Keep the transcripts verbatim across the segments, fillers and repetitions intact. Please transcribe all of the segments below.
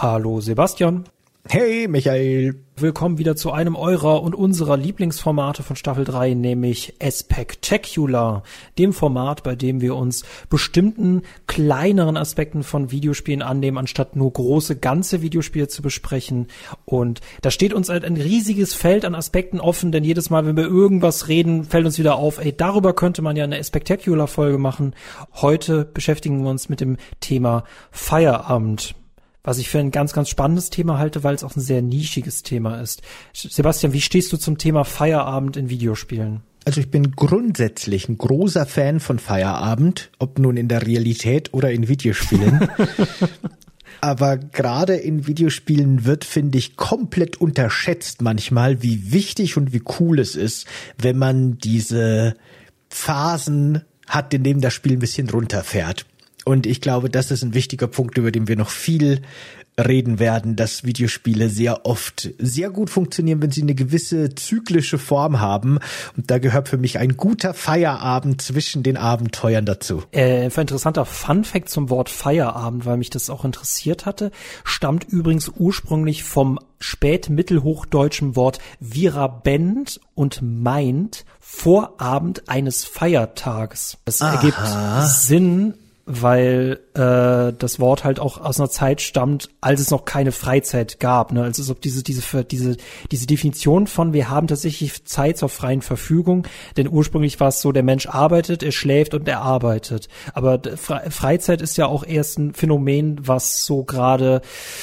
Hallo Sebastian. Hey Michael. Willkommen wieder zu einem eurer und unserer Lieblingsformate von Staffel drei, nämlich Aspectacular, dem Format, bei dem wir uns bestimmten kleineren Aspekten von Videospielen annehmen, anstatt nur große, ganze Videospiele zu besprechen. Und da steht uns halt ein riesiges Feld an Aspekten offen, denn jedes Mal, wenn wir irgendwas reden, fällt uns wieder auf, ey, darüber könnte man ja eine Aspectacular-Folge machen. Heute beschäftigen wir uns mit dem Thema Feierabend. Was ich für ein ganz, ganz spannendes Thema halte, weil es auch ein sehr nischiges Thema ist. Sebastian, wie stehst du zum Thema Feierabend in Videospielen? Also ich bin grundsätzlich ein großer Fan von Feierabend, ob nun in der Realität oder in Videospielen. Aber gerade in Videospielen wird, finde ich, komplett unterschätzt manchmal, wie wichtig und wie cool es ist, wenn man diese Phasen hat, in denen das Spiel ein bisschen runterfährt. Und ich glaube, das ist ein wichtiger Punkt, über den wir noch viel reden werden, dass Videospiele sehr oft sehr gut funktionieren, wenn sie eine gewisse zyklische Form haben. Und da gehört für mich ein guter Feierabend zwischen den Abenteuern dazu. Äh, ein interessanter Funfact zum Wort Feierabend, weil mich das auch interessiert hatte, stammt übrigens ursprünglich vom spätmittelhochdeutschen Wort virabend und meint Vorabend eines Feiertags. Das Aha. ergibt Sinn, weil äh, das Wort halt auch aus einer Zeit stammt, als es noch keine Freizeit gab, ne? Also als ob diese diese diese diese Definition von wir haben tatsächlich Zeit zur freien Verfügung, denn ursprünglich war es so, der Mensch arbeitet, er schläft und er arbeitet. Aber Fre- Freizeit ist ja auch erst ein Phänomen, was so gerade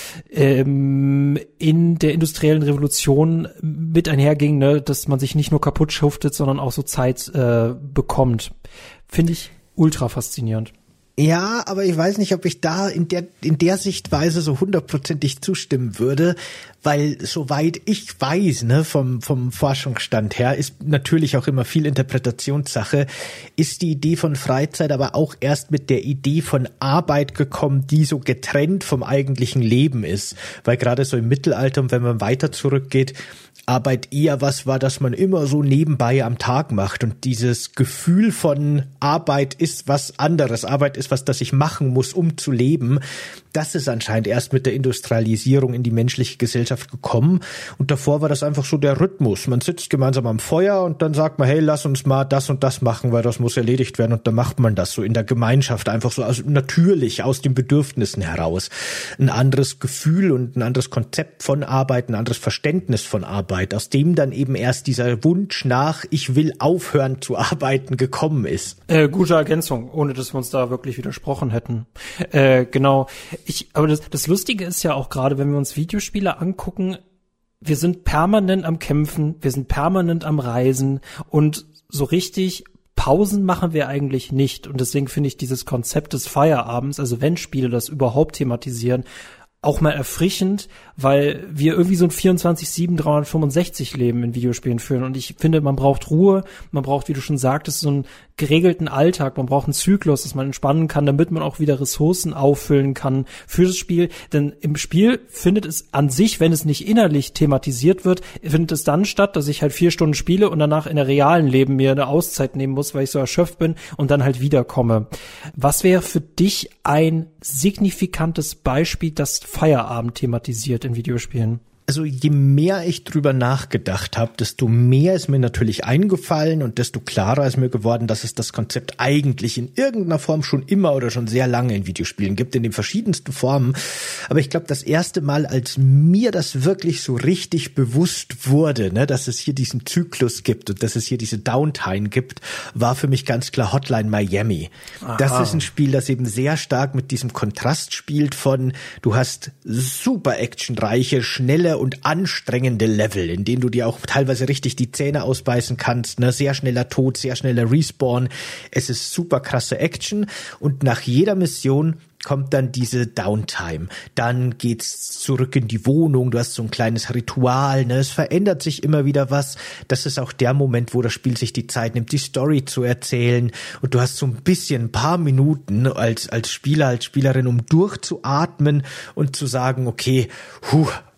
ähm, in der industriellen Revolution mit einherging, ne? Dass man sich nicht nur kaputt schuftet, sondern auch so Zeit äh, bekommt. Finde ich ultra faszinierend. Ja, aber ich weiß nicht, ob ich da in der in der Sichtweise so hundertprozentig zustimmen würde, weil soweit ich weiß, ne, vom vom Forschungsstand her, ist natürlich auch immer viel Interpretationssache, ist die Idee von Freizeit aber auch erst mit der Idee von Arbeit gekommen, die so getrennt vom eigentlichen Leben ist, weil gerade so im Mittelalter und wenn man weiter zurückgeht, Arbeit eher was war, das man immer so nebenbei am Tag macht und dieses Gefühl von Arbeit ist was anderes, Arbeit ist was, das ich machen muss, um zu leben, das ist anscheinend erst mit der Industrialisierung in die menschliche Gesellschaft gekommen und davor war das einfach so der Rhythmus, man sitzt gemeinsam am Feuer und dann sagt man, hey, lass uns mal das und das machen, weil das muss erledigt werden und dann macht man das so in der Gemeinschaft, einfach so also natürlich aus den Bedürfnissen heraus. Ein anderes Gefühl und ein anderes Konzept von Arbeit, ein anderes Verständnis von Arbeit, aus dem dann eben erst dieser Wunsch nach, ich will aufhören zu arbeiten, gekommen ist. Äh, gute Ergänzung, ohne dass wir uns da wirklich widersprochen hätten. Äh, genau. Ich, aber das, das Lustige ist ja auch gerade, wenn wir uns Videospiele angucken, wir sind permanent am Kämpfen, wir sind permanent am Reisen und so richtig Pausen machen wir eigentlich nicht. Und deswegen finde ich dieses Konzept des Feierabends, also wenn Spiele das überhaupt thematisieren, auch mal erfrischend, weil wir irgendwie so ein vierundzwanzig sieben dreihundertfünfundsechzig Leben in Videospielen führen und ich finde, man braucht Ruhe, man braucht, wie du schon sagtest, so einen geregelten Alltag, man braucht einen Zyklus, dass man entspannen kann, damit man auch wieder Ressourcen auffüllen kann für das Spiel, denn im Spiel findet es an sich, wenn es nicht innerlich thematisiert wird, findet es dann statt, dass ich halt vier Stunden spiele und danach in der realen Leben mir eine Auszeit nehmen muss, weil ich so erschöpft bin und dann halt wiederkomme. Was wäre für dich ein signifikantes Beispiel, das Feierabend thematisiert in Videospielen? Also je mehr ich drüber nachgedacht habe, desto mehr ist mir natürlich eingefallen und desto klarer ist mir geworden, dass es das Konzept eigentlich in irgendeiner Form schon immer oder schon sehr lange in Videospielen gibt, in den verschiedensten Formen. Aber ich glaube, das erste Mal, als mir das wirklich so richtig bewusst wurde, ne, dass es hier diesen Zyklus gibt und dass es hier diese Downtime gibt, war für mich ganz klar Hotline Miami. Aha. Das ist ein Spiel, das eben sehr stark mit diesem Kontrast spielt von, du hast super actionreiche, schnelle und anstrengende Level, in denen du dir auch teilweise richtig die Zähne ausbeißen kannst, ne, sehr schneller Tod, sehr schneller Respawn. Es ist super krasse Action und nach jeder Mission kommt dann diese Downtime. Dann geht's zurück in die Wohnung, du hast so ein kleines Ritual, ne? Es verändert sich immer wieder was. Das ist auch der Moment, wo das Spiel sich die Zeit nimmt, die Story zu erzählen und du hast so ein bisschen, ein paar Minuten als als Spieler, als Spielerin, um durchzuatmen und zu sagen, okay, huh,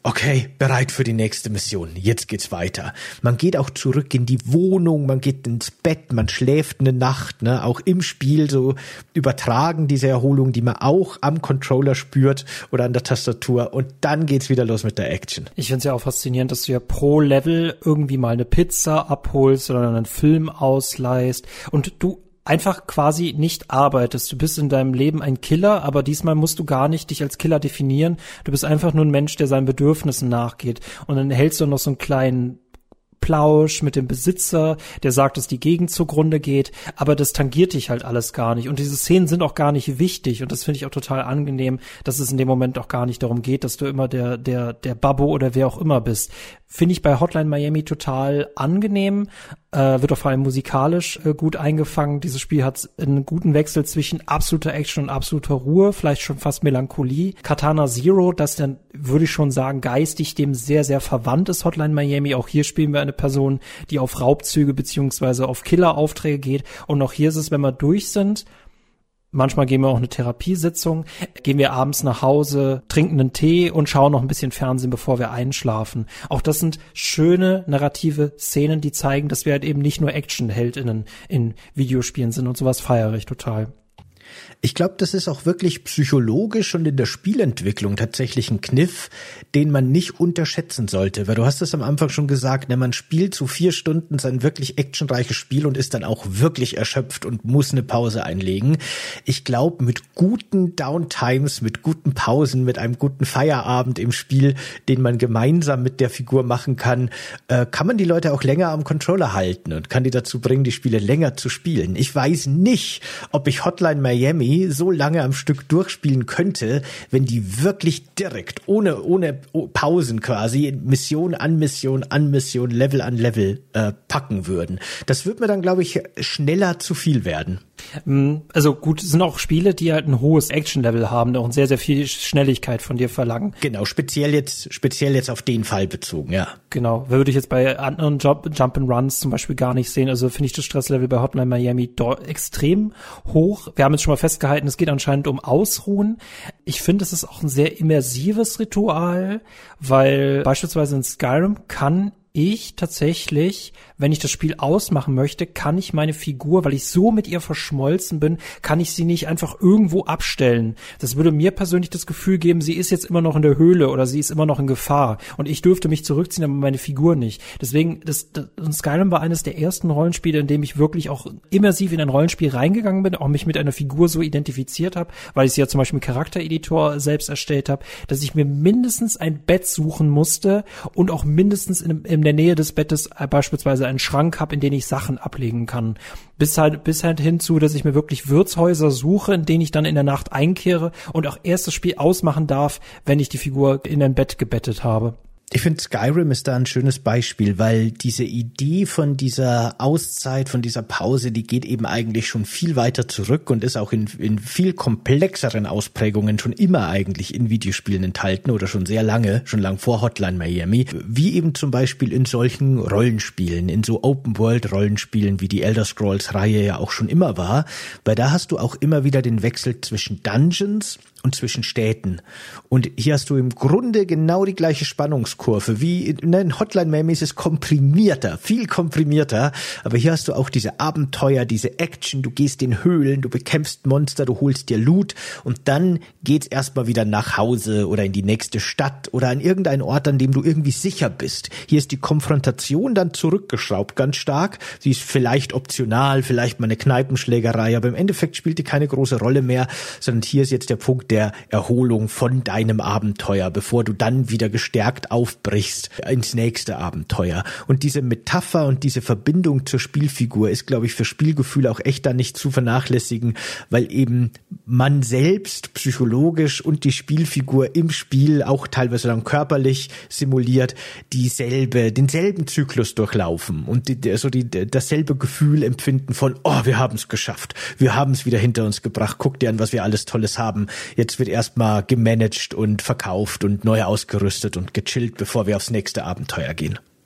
okay, bereit für die nächste Mission, jetzt geht's weiter. Man geht auch zurück in die Wohnung, man geht ins Bett, man schläft eine Nacht, ne, auch im Spiel so übertragen diese Erholung, die man auch am Controller spürt oder an der Tastatur, und dann geht's wieder los mit der Action. Ich finde es ja auch faszinierend, dass du ja pro Level irgendwie mal eine Pizza abholst oder einen Film ausleihst und du einfach quasi nicht arbeitest. Du bist in deinem Leben ein Killer, aber diesmal musst du gar nicht dich als Killer definieren. Du bist einfach nur ein Mensch, der seinen Bedürfnissen nachgeht. Und dann hältst du noch so einen kleinen Plausch mit dem Besitzer, der sagt, dass die Gegend zugrunde geht, aber das tangiert dich halt alles gar nicht. Und diese Szenen sind auch gar nicht wichtig, und das finde ich auch total angenehm, dass es in dem Moment auch gar nicht darum geht, dass du immer der der der Babbo oder wer auch immer bist. Finde ich bei Hotline Miami total angenehm, äh, wird auch vor allem musikalisch äh, gut eingefangen. Dieses Spiel hat einen guten Wechsel zwischen absoluter Action und absoluter Ruhe, vielleicht schon fast Melancholie. Katana Zero, das dann, würde ich schon sagen, geistig dem sehr, sehr verwandt ist, Hotline Miami. Auch hier spielen wir eine Person, die auf Raubzüge beziehungsweise auf Killeraufträge geht. Und auch hier ist es, wenn wir durch sind, manchmal gehen wir auch eine Therapiesitzung, gehen wir abends nach Hause, trinken einen Tee und schauen noch ein bisschen Fernsehen, bevor wir einschlafen. Auch das sind schöne narrative Szenen, die zeigen, dass wir halt eben nicht nur Action-HeldInnen in Videospielen sind, und sowas feiere ich total. Ich glaube, das ist auch wirklich psychologisch und in der Spielentwicklung tatsächlich ein Kniff, den man nicht unterschätzen sollte. Weil du hast es am Anfang schon gesagt, ne, man spielt so vier Stunden sein wirklich actionreiches Spiel und ist dann auch wirklich erschöpft und muss eine Pause einlegen. Ich glaube, mit guten Downtimes, mit guten Pausen, mit einem guten Feierabend im Spiel, den man gemeinsam mit der Figur machen kann, äh, kann man die Leute auch länger am Controller halten und kann die dazu bringen, die Spiele länger zu spielen. Ich weiß nicht, ob ich Hotline Miami so lange am Stück durchspielen könnte, wenn die wirklich direkt, ohne ohne Pausen quasi, Mission an Mission an Mission, Level an Level äh, packen würden. Das wird mir dann, glaube ich, schneller zu viel werden. Also gut, es sind auch Spiele, die halt ein hohes Action-Level haben und sehr, sehr viel Schnelligkeit von dir verlangen. Genau, speziell jetzt speziell jetzt auf den Fall bezogen, ja. Genau, würde ich jetzt bei anderen Jump, Jump-and-Runs zum Beispiel gar nicht sehen. Also finde ich das Stresslevel bei Hotline Miami do- extrem hoch. Wir haben jetzt schon mal festgehalten, es geht anscheinend um Ausruhen. Ich finde, es ist auch ein sehr immersives Ritual, weil beispielsweise in Skyrim kann ich tatsächlich, wenn ich das Spiel ausmachen möchte, kann ich meine Figur, weil ich so mit ihr verschmolzen bin, kann ich sie nicht einfach irgendwo abstellen. Das würde mir persönlich das Gefühl geben, sie ist jetzt immer noch in der Höhle oder sie ist immer noch in Gefahr und ich dürfte mich zurückziehen, aber meine Figur nicht. Deswegen, das, das Skyrim war eines der ersten Rollenspiele, in dem ich wirklich auch immersiv in ein Rollenspiel reingegangen bin, auch mich mit einer Figur so identifiziert habe, weil ich sie ja zum Beispiel im Charaktereditor selbst erstellt habe, dass ich mir mindestens ein Bett suchen musste und auch mindestens in, in der Nähe des Bettes beispielsweise einen Schrank habe, in den ich Sachen ablegen kann. Bis halt, bis halt hinzu, dass ich mir wirklich Wirtshäuser suche, in denen ich dann in der Nacht einkehre und auch erst das Spiel ausmachen darf, wenn ich die Figur in ein Bett gebettet habe. Ich finde, Skyrim ist da ein schönes Beispiel, weil diese Idee von dieser Auszeit, von dieser Pause, die geht eben eigentlich schon viel weiter zurück und ist auch in, in viel komplexeren Ausprägungen schon immer eigentlich in Videospielen enthalten oder schon sehr lange, schon lang vor Hotline Miami, wie eben zum Beispiel in solchen Rollenspielen, in so Open-World-Rollenspielen, wie die Elder Scrolls-Reihe ja auch schon immer war, weil da hast du auch immer wieder den Wechsel zwischen Dungeons und zwischen Städten. Und hier hast du im Grunde genau die gleiche Spannungskurve wie in Hotline Miami. Ist es komprimierter, viel komprimierter, aber hier hast du auch diese Abenteuer, diese Action, du gehst in Höhlen, du bekämpfst Monster, du holst dir Loot und dann geht's erstmal wieder nach Hause oder in die nächste Stadt oder an irgendeinen Ort, an dem du irgendwie sicher bist. Hier ist die Konfrontation dann zurückgeschraubt ganz stark. Sie ist vielleicht optional, vielleicht mal eine Kneipenschlägerei, aber im Endeffekt spielt die keine große Rolle mehr, sondern hier ist jetzt der Punkt der Erholung von deinem Abenteuer, bevor du dann wieder gestärkt aufbrichst ins nächste Abenteuer. Und diese Metapher und diese Verbindung zur Spielfigur ist, glaube ich, für Spielgefühl auch echt da nicht zu vernachlässigen, weil eben man selbst psychologisch und die Spielfigur im Spiel auch teilweise dann körperlich simuliert dieselbe, denselben Zyklus durchlaufen und die, so die, dasselbe Gefühl empfinden von, oh, wir haben es geschafft, wir haben es wieder hinter uns gebracht, guck dir an, was wir alles Tolles haben. Jetzt wird erstmal gemanagt und verkauft und neu ausgerüstet und gechillt, bevor wir aufs nächste Abenteuer gehen.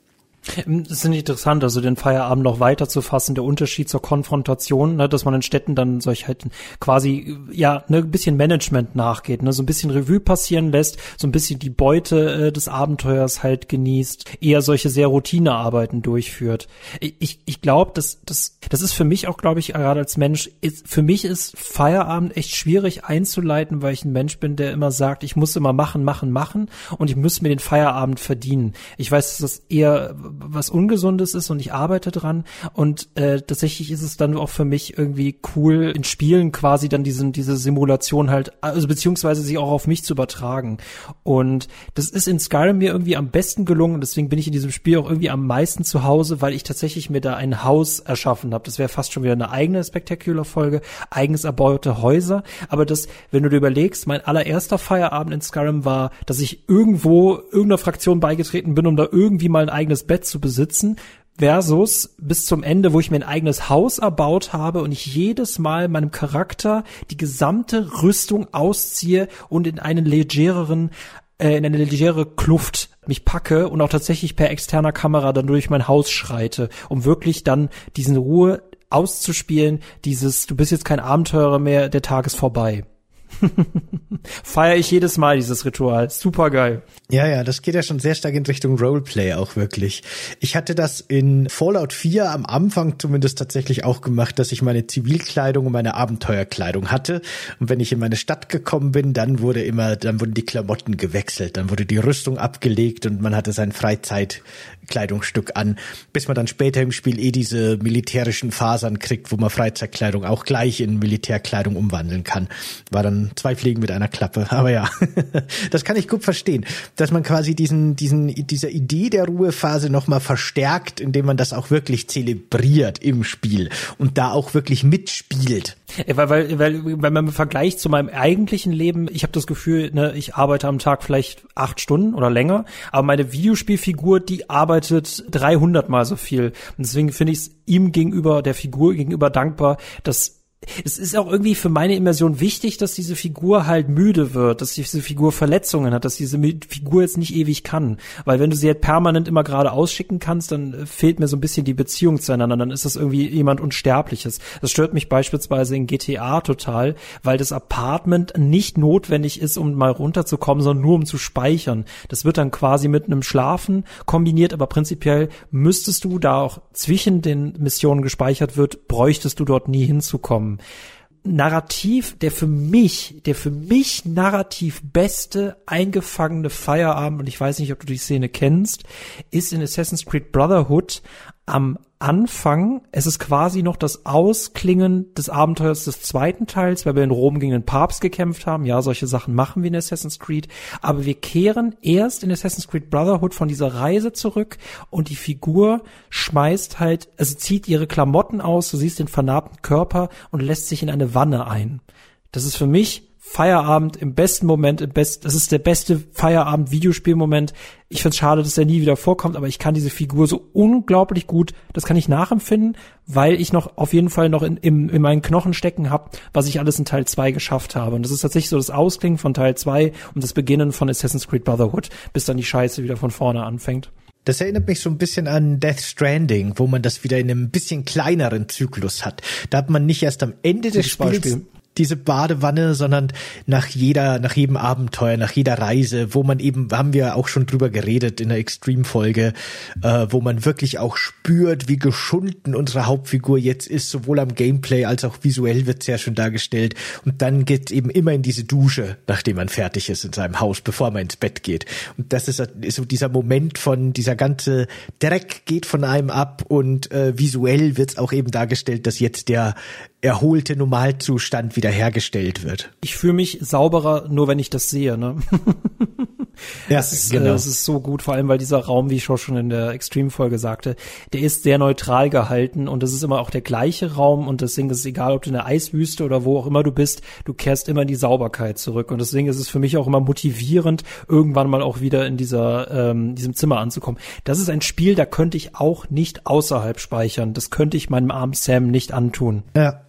Das ist interessant, also den Feierabend noch weiter zu fassen, der Unterschied zur Konfrontation, ne, dass man in Städten dann solch halt quasi, ja, ne, ein bisschen Management nachgeht, ne, so ein bisschen Revue passieren lässt, so ein bisschen die Beute äh, des Abenteuers halt genießt, eher solche sehr Routinearbeiten durchführt. Ich, ich glaube, das, das, das ist für mich auch, glaube ich, gerade als Mensch, ist, für mich ist Feierabend echt schwierig einzuleiten, weil ich ein Mensch bin, der immer sagt, ich muss immer machen, machen, machen und ich muss mir den Feierabend verdienen. Ich weiß, dass das eher was Ungesundes ist und ich arbeite dran und äh, tatsächlich ist es dann auch für mich irgendwie cool, in Spielen quasi dann diesen diese Simulation halt, also beziehungsweise sie auch auf mich zu übertragen und das ist in Skyrim mir irgendwie am besten gelungen und deswegen bin ich in diesem Spiel auch irgendwie am meisten zu Hause, weil ich tatsächlich mir da ein Haus erschaffen habe. Das wäre fast schon wieder eine eigene Spectacular-Folge, eigens erbaute Häuser, aber das, wenn du dir überlegst, mein allererster Feierabend in Skyrim war, dass ich irgendwo irgendeiner Fraktion beigetreten bin, um da irgendwie mal ein eigenes Bett zu besitzen, versus bis zum Ende, wo ich mir ein eigenes Haus erbaut habe und ich jedes Mal meinem Charakter die gesamte Rüstung ausziehe und in einen legereren, äh, in eine legere Kluft mich packe und auch tatsächlich per externer Kamera dann durch mein Haus schreite, um wirklich dann diesen Ruhe auszuspielen, dieses, du bist jetzt kein Abenteurer mehr, der Tag ist vorbei. Feiere ich jedes Mal dieses Ritual. Super geil. Ja, ja, das geht ja schon sehr stark in Richtung Roleplay auch wirklich. Ich hatte das in Fallout vier am Anfang zumindest tatsächlich auch gemacht, dass ich meine Zivilkleidung und meine Abenteuerkleidung hatte. Und wenn ich in meine Stadt gekommen bin, dann wurde immer, dann wurden die Klamotten gewechselt, dann wurde die Rüstung abgelegt und man hatte sein Freizeitkleidungsstück an, bis man dann später im Spiel eh diese militärischen Fasern kriegt, wo man Freizeitkleidung auch gleich in Militärkleidung umwandeln kann. War dann zwei Fliegen mit einer Klappe. Aber ja, das kann ich gut verstehen, dass man quasi diesen, diesen, dieser Idee der Ruhephase nochmal verstärkt, indem man das auch wirklich zelebriert im Spiel und da auch wirklich mitspielt. Ja, weil, weil, weil, weil man im Vergleich zu meinem eigentlichen Leben, ich habe das Gefühl, ne, ich arbeite am Tag vielleicht acht Stunden oder länger, aber meine Videospielfigur, die arbeitet dreihundert Mal so viel. Und deswegen finde ich es ihm gegenüber, der Figur gegenüber dankbar, dass es ist auch irgendwie für meine Immersion wichtig, dass diese Figur halt müde wird, dass diese Figur Verletzungen hat, dass diese Figur jetzt nicht ewig kann. Weil wenn du sie halt permanent immer gerade ausschicken kannst, dann fehlt mir so ein bisschen die Beziehung zueinander. Dann ist das irgendwie jemand Unsterbliches. Das stört mich beispielsweise in G T A total, weil das Apartment nicht notwendig ist, um mal runterzukommen, sondern nur um zu speichern. Das wird dann quasi mit einem Schlafen kombiniert, aber prinzipiell müsstest du, da auch zwischen den Missionen gespeichert wird, bräuchtest du dort nie hinzukommen. Narrativ, der für mich, der für mich narrativ beste eingefangene Feierabend, und ich weiß nicht, ob du die Szene kennst, ist in Assassin's Creed Brotherhood am Anfang. Es ist quasi noch das Ausklingen des Abenteuers des zweiten Teils, weil wir in Rom gegen den Papst gekämpft haben. Ja, solche Sachen machen wir in Assassin's Creed. Aber wir kehren erst in Assassin's Creed Brotherhood von dieser Reise zurück und die Figur schmeißt halt, also zieht ihre Klamotten aus, du siehst den vernarbten Körper und lässt sich in eine Wanne ein. Das ist für mich Feierabend im besten Moment, im best, das ist der beste Feierabend-Videospielmoment. Ich find's schade, dass er nie wieder vorkommt, aber ich kann diese Figur so unglaublich gut, das kann ich nachempfinden, weil ich noch auf jeden Fall noch in, in, in meinen Knochen stecken habe, was ich alles in Teil zwei geschafft habe. Und das ist tatsächlich so das Ausklingen von Teil zwei und das Beginnen von Assassin's Creed Brotherhood, bis dann die Scheiße wieder von vorne anfängt. Das erinnert mich so ein bisschen an Death Stranding, wo man das wieder in einem bisschen kleineren Zyklus hat. Da hat man nicht erst am Ende des Spiels Beispiel. diese Badewanne, sondern nach jeder, nach jedem Abenteuer, nach jeder Reise, wo man eben, haben wir auch schon drüber geredet in der Extreme-Folge, äh, wo man wirklich auch spürt, wie geschunden unsere Hauptfigur jetzt ist, sowohl am Gameplay als auch visuell wird sehr schön dargestellt. Und dann geht eben immer in diese Dusche, nachdem man fertig ist in seinem Haus, bevor man ins Bett geht. Und das ist, ist so dieser Moment von, dieser ganze Dreck geht von einem ab und äh, visuell wird's auch eben dargestellt, dass jetzt der erholte Normalzustand wiederhergestellt wird. Ich fühle mich sauberer, nur wenn ich das sehe, ne? Ja, das ist, genau. äh, das ist so gut, vor allem, weil dieser Raum, wie ich auch schon in der Extreme-Folge sagte, der ist sehr neutral gehalten und das ist immer auch der gleiche Raum und deswegen ist es egal, ob du in der Eiswüste oder wo auch immer du bist, du kehrst immer in die Sauberkeit zurück und deswegen ist es für mich auch immer motivierend, irgendwann mal auch wieder in dieser ähm, diesem Zimmer anzukommen. Das ist ein Spiel, da könnte ich auch nicht außerhalb speichern. Das könnte ich meinem armen Sam nicht antun. Ja.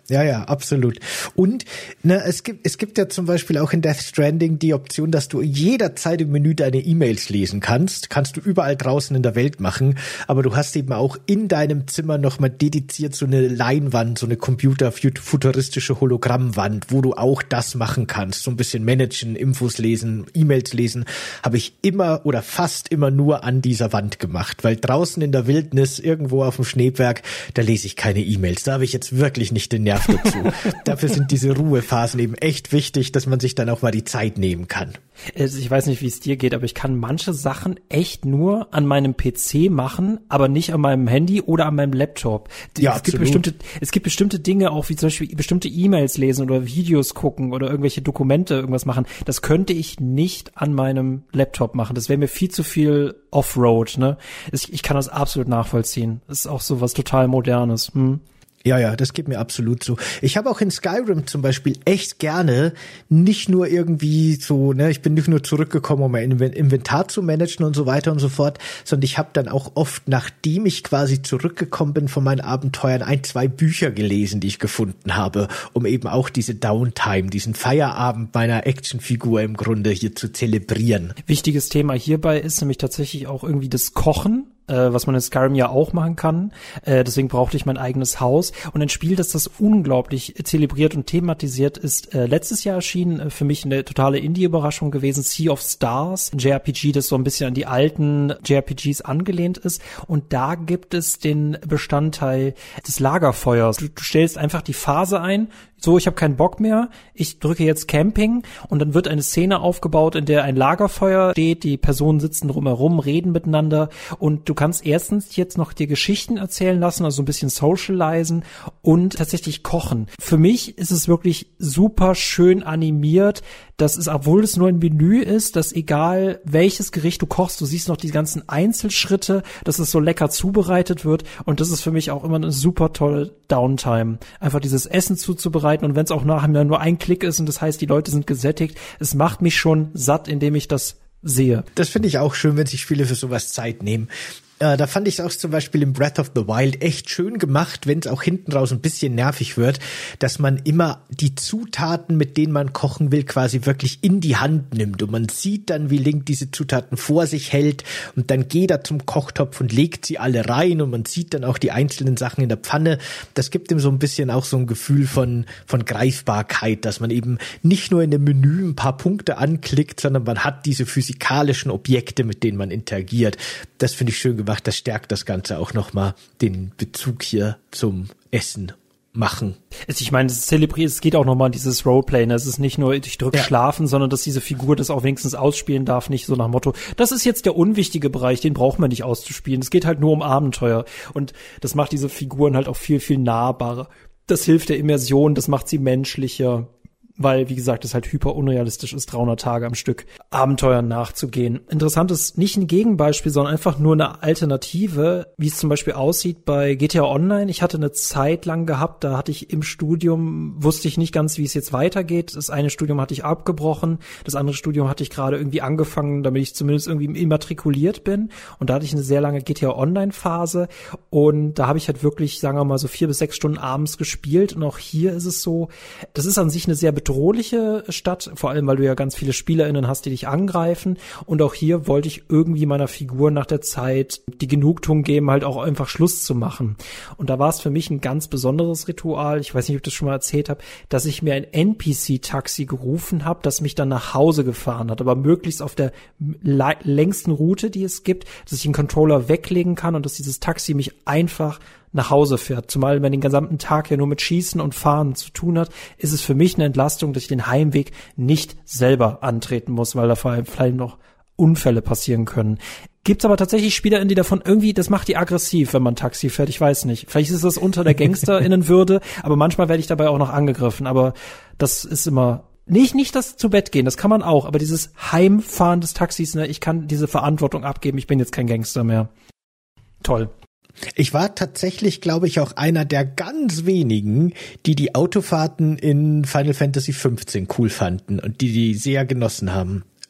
Ja, ja, absolut. Und ne, es gibt es gibt ja zum Beispiel auch in Death Stranding die Option, dass du jederzeit im Menü deine E-Mails lesen kannst. Kannst du überall draußen in der Welt machen, aber du hast eben auch in deinem Zimmer nochmal dediziert so eine Leinwand, so eine computerfuturistische Hologrammwand, wo du auch das machen kannst. So ein bisschen managen, Infos lesen, E-Mails lesen, habe ich immer oder fast immer nur an dieser Wand gemacht, weil draußen in der Wildnis, irgendwo auf dem Schneeberg, da lese ich keine E-Mails. Da habe ich jetzt wirklich nicht den Nerv dazu. Dafür sind diese Ruhephasen eben echt wichtig, dass man sich dann auch mal die Zeit nehmen kann. Ich weiß nicht, wie es dir geht, aber ich kann manche Sachen echt nur an meinem P C machen, aber nicht an meinem Handy oder an meinem Laptop. Ja, es gibt bestimmte, es gibt bestimmte Dinge auch, wie zum Beispiel bestimmte E-Mails lesen oder Videos gucken oder irgendwelche Dokumente irgendwas machen. Das könnte ich nicht an meinem Laptop machen. Das wäre mir viel zu viel Offroad, ne? Ich, ich kann das absolut nachvollziehen. Das ist auch so was total Modernes. Hm? Ja, ja, das geht mir absolut so. Ich habe auch in Skyrim zum Beispiel echt gerne nicht nur irgendwie so, ne, ich bin nicht nur zurückgekommen, um mein Inventar zu managen und so weiter und so fort, sondern ich habe dann auch oft, nachdem ich quasi zurückgekommen bin von meinen Abenteuern, ein, zwei Bücher gelesen, die ich gefunden habe, um eben auch diese Downtime, diesen Feierabend meiner Actionfigur im Grunde hier zu zelebrieren. Wichtiges Thema hierbei ist nämlich tatsächlich auch irgendwie das Kochen. Äh, was man in Skyrim ja auch machen kann. Äh, deswegen brauchte ich mein eigenes Haus. Und ein Spiel, das das unglaublich zelebriert und thematisiert, ist äh, letztes Jahr erschienen, äh, für mich eine totale Indie-Überraschung gewesen, Sea of Stars, ein J R P G, das so ein bisschen an die alten J R P Gs angelehnt ist. Und da gibt es den Bestandteil des Lagerfeuers. Du, du stellst einfach die Phase ein, so, ich habe keinen Bock mehr, ich drücke jetzt Camping und dann wird eine Szene aufgebaut, in der ein Lagerfeuer steht, die Personen sitzen drumherum, reden miteinander und du kannst erstens jetzt noch dir Geschichten erzählen lassen, also ein bisschen socialisen und tatsächlich kochen. Für mich ist es wirklich super schön animiert. Das ist, obwohl es nur ein Menü ist, dass egal welches Gericht du kochst, du siehst noch die ganzen Einzelschritte, dass es so lecker zubereitet wird und das ist für mich auch immer eine super tolle Downtime. Einfach dieses Essen zuzubereiten und wenn es auch nachher nur ein Klick ist und das heißt, die Leute sind gesättigt, es macht mich schon satt, indem ich das sehe. Das finde ich auch schön, wenn sich viele für sowas Zeit nehmen. Äh, da fand ich es auch zum Beispiel im Breath of the Wild echt schön gemacht, wenn es auch hinten raus ein bisschen nervig wird, dass man immer die Zutaten, mit denen man kochen will, quasi wirklich in die Hand nimmt. Und man sieht dann, wie Link diese Zutaten vor sich hält und dann geht er zum Kochtopf und legt sie alle rein und man sieht dann auch die einzelnen Sachen in der Pfanne. Das gibt ihm so ein bisschen auch so ein Gefühl von, von Greifbarkeit, dass man eben nicht nur in dem Menü ein paar Punkte anklickt, sondern man hat diese physikalischen Objekte, mit denen man interagiert. Das finde ich schön gemacht, das stärkt das Ganze auch nochmal, den Bezug hier zum Essen machen. Ich meine, es zelebriert, es geht auch nochmal dieses Roleplay, ne? Es ist nicht nur, ich drücke ja. Schlafen, sondern dass diese Figur das auch wenigstens ausspielen darf, nicht so nach Motto, das ist jetzt der unwichtige Bereich, den braucht man nicht auszuspielen. Es geht halt nur um Abenteuer und das macht diese Figuren halt auch viel, viel nahbarer. Das hilft der Immersion, das macht sie menschlicher. Weil, wie gesagt, es halt hyper unrealistisch ist, dreihundert Tage am Stück Abenteuern nachzugehen. Interessant ist nicht ein Gegenbeispiel, sondern einfach nur eine Alternative, wie es zum Beispiel aussieht bei G T A Online. Ich hatte eine Zeit lang gehabt, da hatte ich im Studium, wusste ich nicht ganz, wie es jetzt weitergeht. Das eine Studium hatte ich abgebrochen, das andere Studium hatte ich gerade irgendwie angefangen, damit ich zumindest irgendwie immatrikuliert bin. Und da hatte ich eine sehr lange G T A Online-Phase und da habe ich halt wirklich, sagen wir mal, so vier bis sechs Stunden abends gespielt. Und auch hier ist es so, das ist an sich eine sehr bedrohliche Stadt, vor allem, weil du ja ganz viele SpielerInnen hast, die dich angreifen. Und auch hier wollte ich irgendwie meiner Figur nach der Zeit die Genugtuung geben, halt auch einfach Schluss zu machen. Und da war es für mich ein ganz besonderes Ritual, ich weiß nicht, ob ich das schon mal erzählt habe, dass ich mir ein N P C-Taxi gerufen habe, das mich dann nach Hause gefahren hat, aber möglichst auf der le- längsten Route, die es gibt, dass ich den Controller weglegen kann und dass dieses Taxi mich einfach nach Hause fährt. Zumal man den gesamten Tag ja nur mit Schießen und Fahren zu tun hat, ist es für mich eine Entlastung, dass ich den Heimweg nicht selber antreten muss, weil da vor allem vielleicht noch Unfälle passieren können. Gibt's aber tatsächlich SpielerInnen, die davon irgendwie, das macht die aggressiv, wenn man Taxi fährt, ich weiß nicht. Vielleicht ist das unter der GangsterInnenwürde, aber manchmal werde ich dabei auch noch angegriffen, aber das ist immer Nicht, nicht das zu Bett gehen, das kann man auch, aber dieses Heimfahren des Taxis, ne, ich kann diese Verantwortung abgeben, ich bin jetzt kein Gangster mehr. Toll. Ich war tatsächlich, glaube ich, auch einer der ganz wenigen, die die Autofahrten in Final Fantasy fünfzehn cool fanden und die die sehr genossen haben.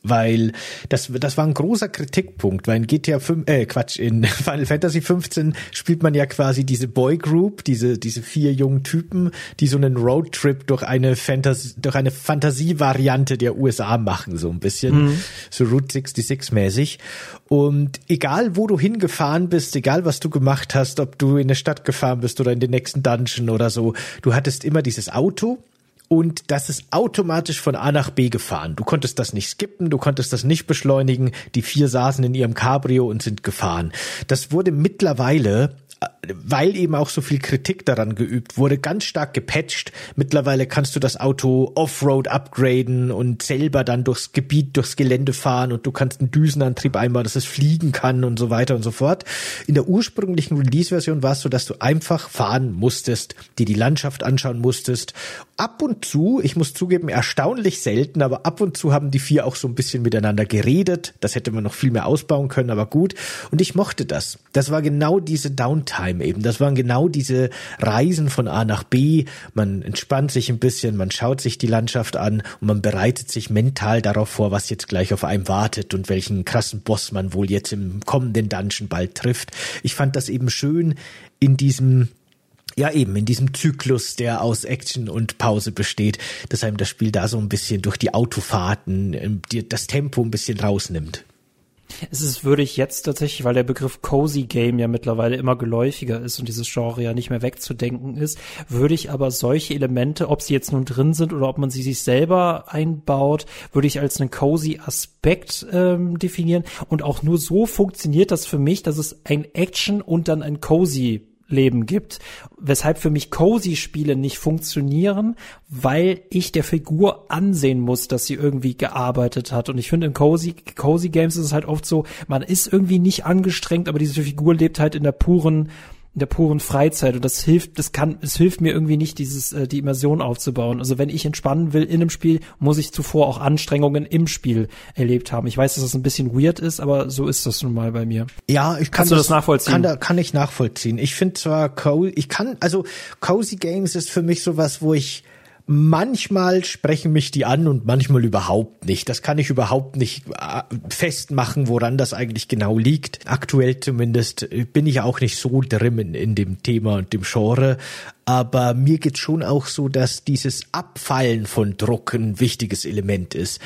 weil das das war ein großer Kritikpunkt, weil in G T A fünf, äh Quatsch, in Final Fantasy fünfzehn spielt man ja quasi diese Boy Group, diese diese vier jungen Typen, die so einen Roadtrip durch eine Fantasie durch eine Fantasievariante der U S A machen, so ein bisschen, mhm. so Route sechsundsechzig mäßig. Und egal wo du hingefahren bist, egal was du gemacht hast, ob du in eine Stadt gefahren bist oder in den nächsten Dungeon oder so, du hattest immer dieses Auto. Und das ist automatisch von A nach B gefahren. Du konntest das nicht skippen, du konntest das nicht beschleunigen. Die vier saßen in ihrem Cabrio und sind gefahren. Das wurde mittlerweile, weil eben auch so viel Kritik daran geübt wurde, ganz stark gepatcht. Mittlerweile kannst du das Auto Offroad upgraden und selber dann durchs Gebiet, durchs Gelände fahren und du kannst einen Düsenantrieb einbauen, dass es fliegen kann und so weiter und so fort. In der ursprünglichen Release-Version war es so, dass du einfach fahren musstest, dir die Landschaft anschauen musstest. Ab und zu, ich muss zugeben, erstaunlich selten, aber ab und zu haben die vier auch so ein bisschen miteinander geredet. Das hätte man noch viel mehr ausbauen können, aber gut. Und ich mochte das. Das war genau diese Downtime eben. Das waren genau diese Reisen von A nach B. Man entspannt sich ein bisschen, man schaut sich die Landschaft an und man bereitet sich mental darauf vor, was jetzt gleich auf einem wartet und welchen krassen Boss man wohl jetzt im kommenden Dungeon bald trifft. Ich fand das eben schön in diesem Ja, eben, in diesem Zyklus, der aus Action und Pause besteht, dass einem das Spiel da so ein bisschen durch die Autofahrten das Tempo ein bisschen rausnimmt. Es ist, würde ich jetzt tatsächlich, weil der Begriff Cozy Game ja mittlerweile immer geläufiger ist und dieses Genre ja nicht mehr wegzudenken ist, würde ich aber solche Elemente, ob sie jetzt nun drin sind oder ob man sie sich selber einbaut, würde ich als einen Cozy Aspekt ähm, definieren. Und auch nur so funktioniert das für mich, dass es ein Action und dann ein Cozy Leben gibt, weshalb für mich Cozy-Spiele nicht funktionieren, weil ich der Figur ansehen muss, dass sie irgendwie gearbeitet hat. Und ich finde, in Cozy, Cozy Games ist es halt oft so, man ist irgendwie nicht angestrengt, aber diese Figur lebt halt in der puren in der puren Freizeit und das hilft, das kann, es hilft mir irgendwie nicht, dieses, äh, die Immersion aufzubauen. Also wenn ich entspannen will in einem Spiel, muss ich zuvor auch Anstrengungen im Spiel erlebt haben. Ich weiß, dass das ein bisschen weird ist, aber so ist das nun mal bei mir. Ja, ich kann Kannst du das, das nachvollziehen? Kann, da, kann ich nachvollziehen. Ich finde zwar, Co- ich kann, also Cozy Games ist für mich sowas, wo ich manchmal sprechen mich die an und manchmal überhaupt nicht. Das kann ich überhaupt nicht festmachen, woran das eigentlich genau liegt. Aktuell zumindest bin ich auch nicht so drin in, in dem Thema und dem Genre. Aber mir geht's schon auch so, dass dieses Abfallen von Druck ein wichtiges Element ist.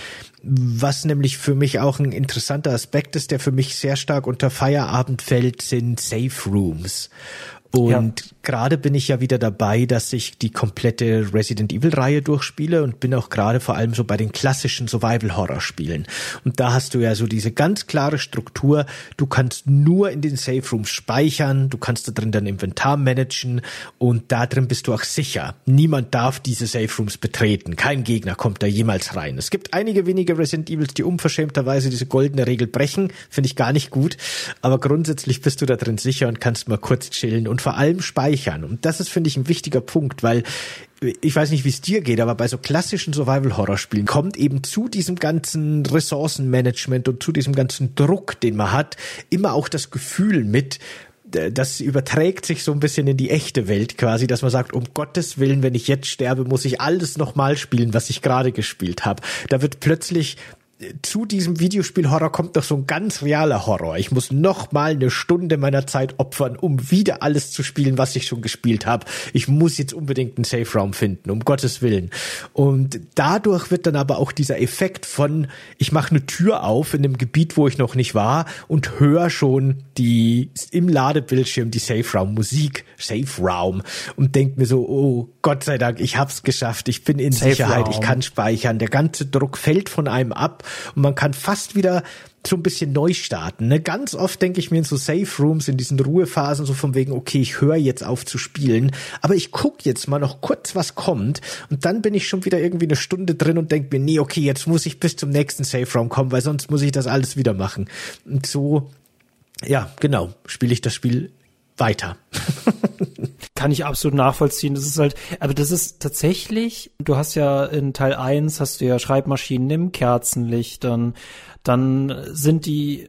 Was nämlich für mich auch ein interessanter Aspekt ist, der für mich sehr stark unter Feierabend fällt, sind Safe Rooms. Und ja. gerade bin ich ja wieder dabei, dass ich die komplette Resident Evil-Reihe durchspiele und bin auch gerade vor allem so bei den klassischen Survival-Horror-Spielen. Und da hast du ja so diese ganz klare Struktur. Du kannst nur in den Safe Rooms speichern, du kannst da drin dein Inventar managen und da drin bist du auch sicher. Niemand darf diese Safe Rooms betreten. Kein Gegner kommt da jemals rein. Es gibt einige wenige Resident Evils, die unverschämterweise diese goldene Regel brechen. Finde ich gar nicht gut. Aber grundsätzlich bist du da drin sicher und kannst mal kurz chillen und Und vor allem speichern. Und das ist, finde ich, ein wichtiger Punkt, weil ich weiß nicht, wie es dir geht, aber bei so klassischen Survival-Horror-Spielen kommt eben zu diesem ganzen Ressourcenmanagement und zu diesem ganzen Druck, den man hat, immer auch das Gefühl mit, das überträgt sich so ein bisschen in die echte Welt quasi, dass man sagt, um Gottes Willen, wenn ich jetzt sterbe, muss ich alles nochmal spielen, was ich gerade gespielt habe. Da wird plötzlich zu diesem Videospiel-Horror kommt noch so ein ganz realer Horror. Ich muss noch mal eine Stunde meiner Zeit opfern, um wieder alles zu spielen, was ich schon gespielt habe. Ich muss jetzt unbedingt einen Safe-Raum finden, um Gottes Willen. Und dadurch wird dann aber auch dieser Effekt von, ich mache eine Tür auf in einem Gebiet, wo ich noch nicht war und höre schon die im Ladebildschirm die Safe-Raum-Musik, Safe-Raum und denk mir so, oh Gott sei Dank, ich hab's geschafft, ich bin in Sicherheit, ich kann speichern. Der ganze Druck fällt von einem ab. Und man kann fast wieder so ein bisschen neu starten. Ne? Ganz oft denke ich mir in so Safe Rooms, in diesen Ruhephasen, so von wegen, okay, ich höre jetzt auf zu spielen, aber ich gucke jetzt mal noch kurz, was kommt und dann bin ich schon wieder irgendwie eine Stunde drin und denke mir, nee, okay, jetzt muss ich bis zum nächsten Safe Room kommen, weil sonst muss ich das alles wieder machen. Und so, ja, genau, spiele ich das Spiel weiter. Kann ich absolut nachvollziehen. Das ist halt, aber das ist tatsächlich, du hast ja in Teil eins hast du ja Schreibmaschinen im Kerzenlicht, dann, dann sind die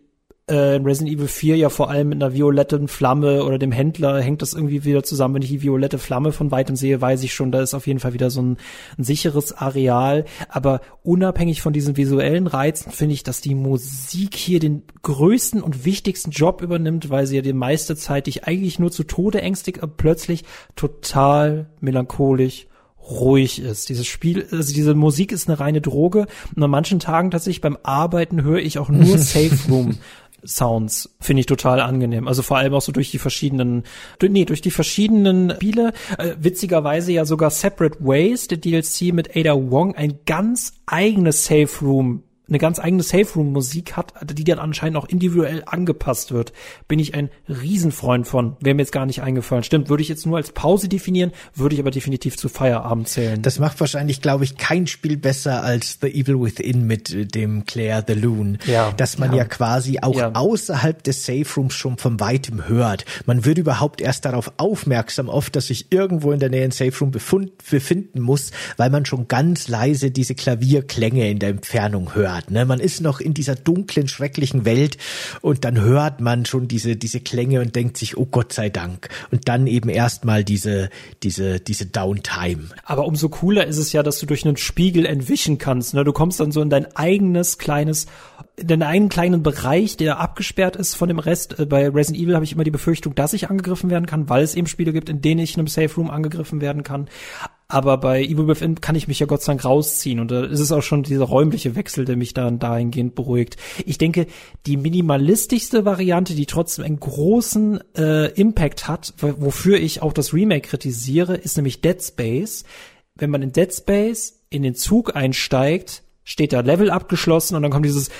äh, in Resident Evil vier ja vor allem mit einer violetten Flamme oder dem Händler hängt das irgendwie wieder zusammen. Wenn ich die violette Flamme von weitem sehe, weiß ich schon, da ist auf jeden Fall wieder so ein, ein sicheres Areal. Aber unabhängig von diesen visuellen Reizen finde ich, dass die Musik hier den größten und wichtigsten Job übernimmt, weil sie ja die meiste Zeit dich eigentlich nur zu Tode ängstigt, aber plötzlich total melancholisch ruhig ist. Dieses Spiel, also diese Musik ist eine reine Droge und an manchen Tagen tatsächlich beim Arbeiten höre ich auch nur Safe Room Sounds, finde ich total angenehm. Also vor allem auch so durch die verschiedenen, nee, durch die verschiedenen Spiele. Äh, witzigerweise ja sogar Separate Ways, der D L C mit Ada Wong, ein ganz eigenes Safe Room eine ganz eigene Safe-Room-Musik hat, die dann anscheinend auch individuell angepasst wird. Bin ich ein Riesenfreund von. Wäre mir jetzt gar nicht eingefallen. Stimmt, würde ich jetzt nur als Pause definieren, würde ich aber definitiv zu Feierabend zählen. Das macht wahrscheinlich, glaube ich, kein Spiel besser als The Evil Within mit dem Claire the Loon. Ja, dass man ja, ja quasi auch ja. außerhalb des Safe-Rooms schon von weitem hört. Man wird überhaupt erst darauf aufmerksam, oft, dass sich irgendwo in der Nähe ein Safe-Room befund, befinden muss, weil man schon ganz leise diese Klavierklänge in der Entfernung hört. Ne? Man ist noch in dieser dunklen, schrecklichen Welt und dann hört man schon diese diese Klänge und denkt sich, oh Gott sei Dank. Und dann eben erstmal diese diese diese Downtime. Aber umso cooler ist es ja, dass du durch einen Spiegel entwischen kannst. Ne? Du kommst dann so in dein eigenes kleines, in deinen eigenen kleinen Bereich, der abgesperrt ist von dem Rest. Bei Resident Evil habe ich immer die Befürchtung, dass ich angegriffen werden kann, weil es eben Spiele gibt, in denen ich in einem Safe Room angegriffen werden kann. Aber bei Evil Within kann ich mich ja Gott sei Dank rausziehen und da ist es auch schon dieser räumliche Wechsel, der mich dann dahingehend beruhigt. Ich denke, die minimalistischste Variante, die trotzdem einen großen äh, Impact hat, wofür ich auch das Remake kritisiere, ist nämlich Dead Space. Wenn man in Dead Space in den Zug einsteigt, steht da Level abgeschlossen und dann kommt dieses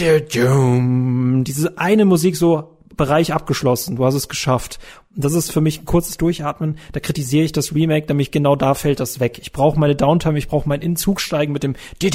diese eine Musik so, Bereich abgeschlossen, du hast es geschafft. Und das ist für mich ein kurzes Durchatmen, da kritisiere ich das Remake, nämlich genau da fällt das weg. Ich brauche meine Downtime, ich brauche mein Inzugsteigen mit dem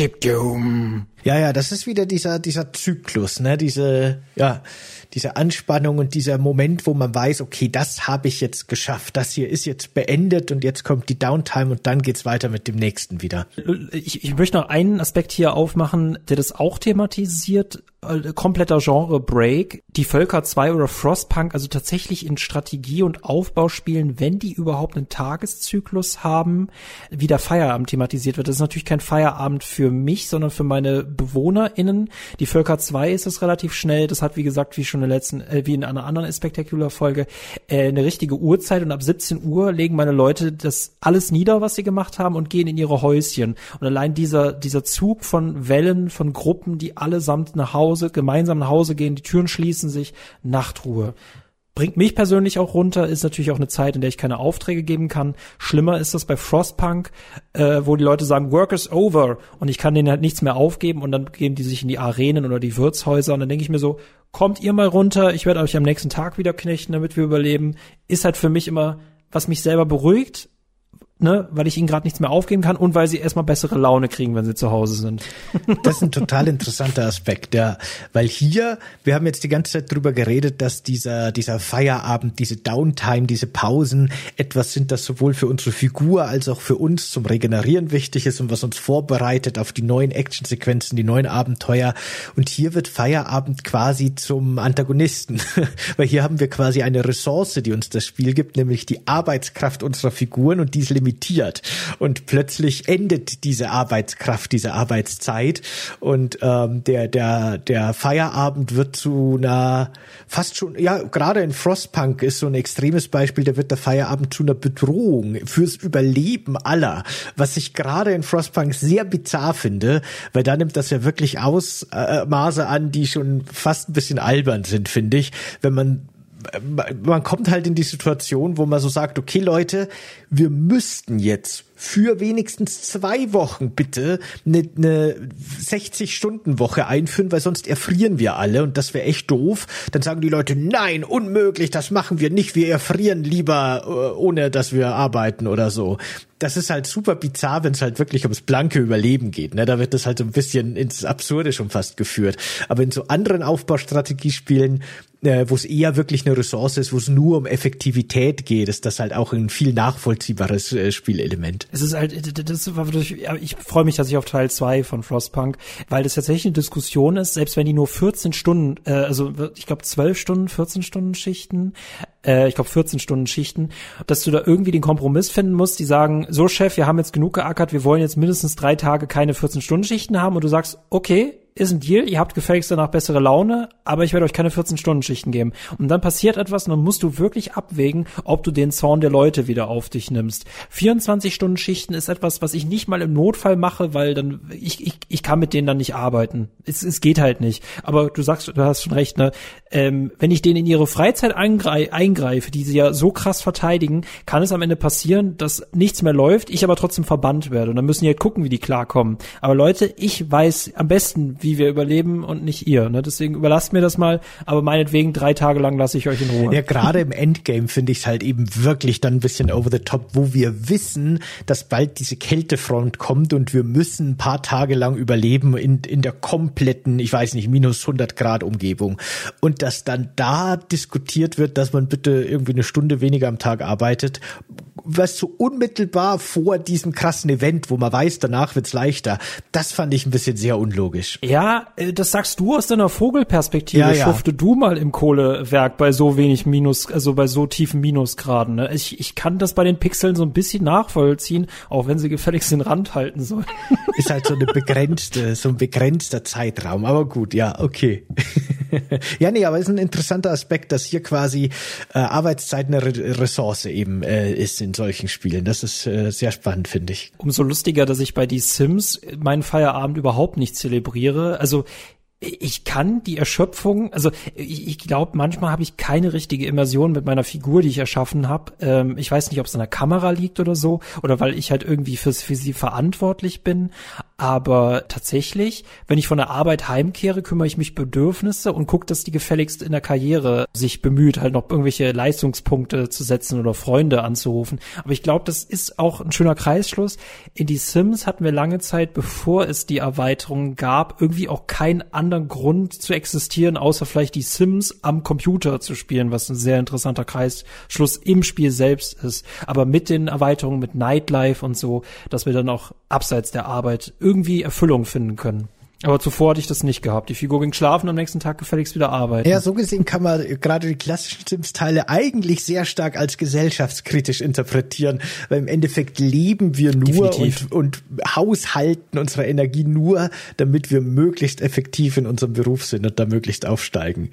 Ja, ja, das ist wieder dieser dieser Zyklus, ne, diese ja, diese Anspannung und dieser Moment, wo man weiß, okay, das habe ich jetzt geschafft, das hier ist jetzt beendet und jetzt kommt die Downtime und dann geht's weiter mit dem nächsten wieder. Ich, ich möchte noch einen Aspekt hier aufmachen, der das auch thematisiert, äh, kompletter Genre-Break. Die Völker zwei oder Frostpunk, also tatsächlich in Strategie- und Aufbauspielen, wenn die überhaupt einen Tageszyklus haben, wie der Feierabend thematisiert wird. Das ist natürlich kein Feierabend für mich, sondern für meine BewohnerInnen. Die Völker zwei ist es relativ schnell. Das hat, wie gesagt, wie schon in der letzten, äh, wie in einer anderen Spectacular-Folge, äh, eine richtige Uhrzeit und ab siebzehn Uhr legen meine Leute das alles nieder, was sie gemacht haben und gehen in ihre Häuschen. Und allein dieser, dieser Zug von Wellen, von Gruppen, die allesamt nach Hause, gemeinsam nach Hause gehen, die Türen schließen sich, Nachtruhe. Bringt mich persönlich auch runter, ist natürlich auch eine Zeit, in der ich keine Aufträge geben kann. Schlimmer ist das bei Frostpunk, äh, wo die Leute sagen, work is over und ich kann denen halt nichts mehr aufgeben und dann geben die sich in die Arenen oder die Wirtshäuser und dann denke ich mir so, kommt ihr mal runter, ich werde euch am nächsten Tag wieder knechten, damit wir überleben. Ist halt für mich immer, was mich selber beruhigt, ne, weil ich ihnen gerade nichts mehr aufgeben kann und weil sie erstmal bessere Laune kriegen, wenn sie zu Hause sind. Das ist ein total interessanter Aspekt, ja, weil hier, wir haben jetzt die ganze Zeit drüber geredet, dass dieser dieser Feierabend, diese Downtime, diese Pausen etwas sind, das sowohl für unsere Figur als auch für uns zum Regenerieren wichtig ist und was uns vorbereitet auf die neuen Actionsequenzen, die neuen Abenteuer. Und hier wird Feierabend quasi zum Antagonisten, weil hier haben wir quasi eine Ressource, die uns das Spiel gibt, nämlich die Arbeitskraft unserer Figuren und die ist limitiert. Und plötzlich endet diese Arbeitskraft, diese Arbeitszeit und ähm, der der der Feierabend wird zu einer fast schon, ja, gerade in Frostpunk ist so ein extremes Beispiel, da wird der Feierabend zu einer Bedrohung fürs Überleben aller, was ich gerade in Frostpunk sehr bizarr finde, weil da nimmt das ja wirklich Ausmaße an, die schon fast ein bisschen albern sind, finde ich, wenn man man kommt halt in die Situation, wo man so sagt, okay Leute, wir müssten jetzt für wenigstens zwei Wochen bitte eine, eine sechzig-Stunden-Woche einführen, weil sonst erfrieren wir alle und das wäre echt doof. Dann sagen die Leute, nein, unmöglich, das machen wir nicht, wir erfrieren lieber, ohne dass wir arbeiten oder so. Das ist halt super bizarr, wenn es halt wirklich ums blanke Überleben geht. Ne? Da wird das halt so ein bisschen ins Absurde schon fast geführt. Aber in so anderen Aufbaustrategiespielen, äh, wo es eher wirklich eine Ressource ist, wo es nur um Effektivität geht, ist das halt auch ein viel nachvollziehbares äh, Spielelement. Es ist halt, das war wirklich, ich freue mich, dass ich auf Teil zwei von Frostpunk, weil das tatsächlich eine Diskussion ist, selbst wenn die nur vierzehn Stunden, äh, also ich glaube zwölf Stunden, vierzehn Stunden Schichten, äh, ich glaube vierzehn Stunden Schichten, dass du da irgendwie den Kompromiss finden musst, die sagen, so Chef, wir haben jetzt genug geackert, wir wollen jetzt mindestens drei Tage keine vierzehn Stunden Schichten haben, und du sagst, okay, ist ein Deal, ihr habt gefälligst danach bessere Laune, aber ich werde euch keine vierzehn Stunden Schichten geben. Und dann passiert etwas und dann musst du wirklich abwägen, ob du den Zorn der Leute wieder auf dich nimmst. vierundzwanzig Stunden Schichten ist etwas, was ich nicht mal im Notfall mache, weil dann ich ich ich kann mit denen dann nicht arbeiten. Es, es geht halt nicht. Aber du sagst, du hast schon recht, ne? Ähm, wenn ich denen in ihre Freizeit eingreif, eingreife, die sie ja so krass verteidigen, kann es am Ende passieren, dass nichts mehr läuft, ich aber trotzdem verbannt werde. Und dann müssen die halt gucken, wie die klarkommen. Aber Leute, ich weiß am besten, wie wir überleben und nicht ihr. Ne? Deswegen überlasst mir das mal, aber meinetwegen drei Tage lang lasse ich euch in Ruhe. Ja, gerade im Endgame finde ich es halt eben wirklich dann ein bisschen over the top, wo wir wissen, dass bald diese Kältefront kommt und wir müssen ein paar Tage lang überleben in, in der kompletten, ich weiß nicht, minus hundert Grad Umgebung. Und dass dann da diskutiert wird, dass man bitte irgendwie eine Stunde weniger am Tag arbeitet, was so unmittelbar vor diesem krassen Event, wo man weiß, danach wird's leichter, das fand ich ein bisschen sehr unlogisch. Ja, das sagst du aus deiner Vogelperspektive. Ja, ja. Schufte du mal im Kohlewerk bei so wenig Minus, also bei so tiefen Minusgraden. Ne? Ich, ich kann das bei den Pixeln so ein bisschen nachvollziehen, auch wenn sie gefälligst den Rand halten sollen. Ist halt so eine begrenzte, so ein begrenzter Zeitraum. Aber gut, ja, okay. Ja, nee, aber ist ein interessanter Aspekt, dass hier quasi äh, Arbeitszeit eine Re- Ressource eben äh, ist in solchen Spielen. Das ist äh, sehr spannend, finde ich. Umso lustiger, dass ich bei die Sims meinen Feierabend überhaupt nicht zelebriere. Also ich kann die Erschöpfung, also ich, ich glaube, manchmal habe ich keine richtige Immersion mit meiner Figur, die ich erschaffen habe. Ähm, ich weiß nicht, ob es an der Kamera liegt oder so, oder weil ich halt irgendwie für, für sie verantwortlich bin. Aber tatsächlich, wenn ich von der Arbeit heimkehre, kümmere ich mich Bedürfnisse und gucke, dass die gefälligst in der Karriere sich bemüht, halt noch irgendwelche Leistungspunkte zu setzen oder Freunde anzurufen. Aber ich glaube, das ist auch ein schöner Kreisschluss. In die Sims hatten wir lange Zeit, bevor es die Erweiterung gab, irgendwie auch keinen anderen Grund zu existieren, außer vielleicht die Sims am Computer zu spielen, was ein sehr interessanter Kreisschluss im Spiel selbst ist. Aber mit den Erweiterungen, mit Nightlife und so, dass wir dann auch abseits der Arbeit irgendwie Erfüllung finden können. Aber zuvor hatte ich das nicht gehabt. Die Figur ging schlafen, am nächsten Tag gefälligst wieder arbeiten. Ja, so gesehen kann man gerade die klassischen Sims-Teile eigentlich sehr stark als gesellschaftskritisch interpretieren, weil im Endeffekt leben wir nur und, und haushalten unsere Energie nur, damit wir möglichst effektiv in unserem Beruf sind und da möglichst aufsteigen.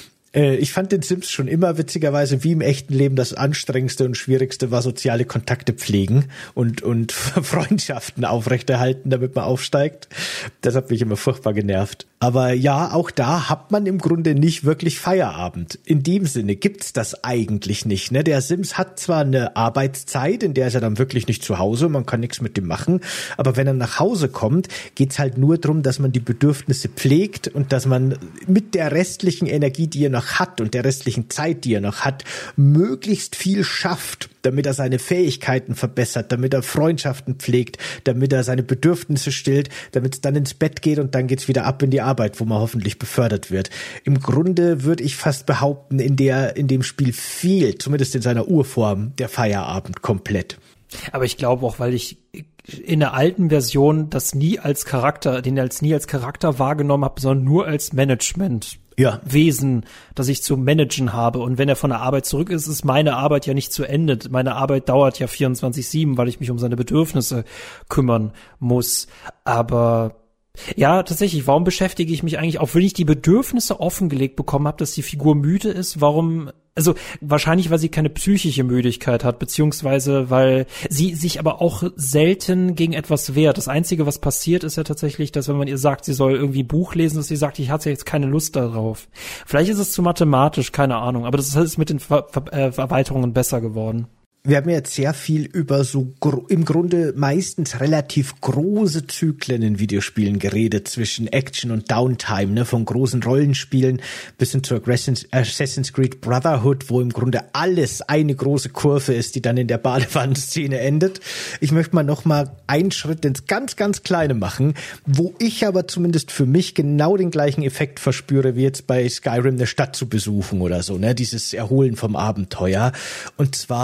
Ich fand den Sims schon immer witzigerweise wie im echten Leben das anstrengendste und schwierigste war soziale Kontakte pflegen und und Freundschaften aufrechterhalten, damit man aufsteigt. Das hat mich immer furchtbar genervt. Aber ja, auch da hat man im Grunde nicht wirklich Feierabend. In dem Sinne gibt's das eigentlich nicht. Ne? Der Sims hat zwar eine Arbeitszeit, in der ist er dann wirklich nicht zu Hause, man kann nichts mit dem machen, aber wenn er nach Hause kommt, geht's halt nur darum, dass man die Bedürfnisse pflegt und dass man mit der restlichen Energie, die er noch hat und der restlichen Zeit, die er noch hat, möglichst viel schafft, damit er seine Fähigkeiten verbessert, damit er Freundschaften pflegt, damit er seine Bedürfnisse stillt, damit es dann ins Bett geht und dann geht's wieder ab in die Arbeit, wo man hoffentlich befördert wird. Im Grunde würde ich fast behaupten, in der in dem Spiel fehlt, zumindest in seiner Urform, der Feierabend komplett. Aber ich glaube auch, weil ich in der alten Version das nie als Charakter, den als nie als Charakter wahrgenommen habe, sondern nur als Management. Ja. Wesen, das ich zu managen habe. Und wenn er von der Arbeit zurück ist, ist meine Arbeit ja nicht zu Ende. Meine Arbeit dauert ja vierundzwanzig sieben, weil ich mich um seine Bedürfnisse kümmern muss. Aber ja, tatsächlich, warum beschäftige ich mich eigentlich, auch wenn ich die Bedürfnisse offengelegt bekommen habe, dass die Figur müde ist, warum, also wahrscheinlich, weil sie keine psychische Müdigkeit hat, beziehungsweise weil sie sich aber auch selten gegen etwas wehrt. Das Einzige, was passiert, ist ja tatsächlich, dass wenn man ihr sagt, sie soll irgendwie Buch lesen, dass sie sagt, ich hatte jetzt keine Lust darauf. Vielleicht ist es zu mathematisch, keine Ahnung, aber das ist mit den Ver- Ver- äh, Erweiterungen besser geworden. Wir haben jetzt sehr viel über so gro- im Grunde meistens relativ große Zyklen in Videospielen geredet, zwischen Action und Downtime, ne, von großen Rollenspielen bis hin zu Assassin's Creed Brotherhood, wo im Grunde alles eine große Kurve ist, die dann in der Badewannenszene endet. Ich möchte mal noch mal einen Schritt ins ganz, ganz Kleine machen, wo ich aber zumindest für mich genau den gleichen Effekt verspüre, wie jetzt bei Skyrim eine Stadt zu besuchen oder so, ne, dieses Erholen vom Abenteuer. Und zwar in